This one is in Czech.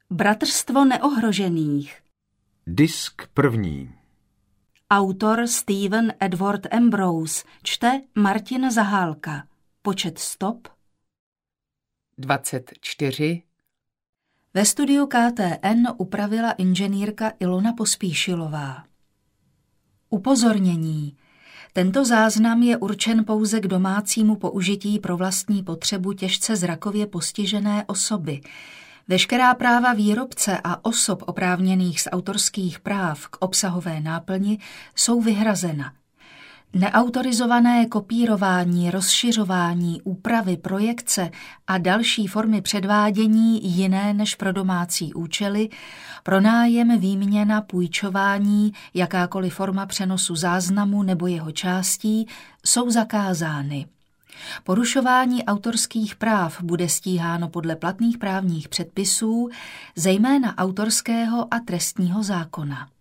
Bratrstvo neohrožených. Disk první. Autor Stephen Edward Ambrose. Čte Martin Zahálka. Počet stop 24. Ve studiu KTN upravila inženýrka Ilona Pospíšilová. Upozornění. Tento záznam je určen pouze k domácímu použití pro vlastní potřebu těžce zrakově postižené osoby. Veškerá práva výrobce a osob oprávněných z autorských práv k obsahové náplni jsou vyhrazena. Neautorizované kopírování, rozšiřování, úpravy, projekce a další formy předvádění jiné než pro domácí účely, pronájem, výměna, půjčování, jakákoliv forma přenosu záznamu nebo jeho částí jsou zakázány. Porušování autorských práv bude stíháno podle platných právních předpisů, zejména autorského a trestního zákona.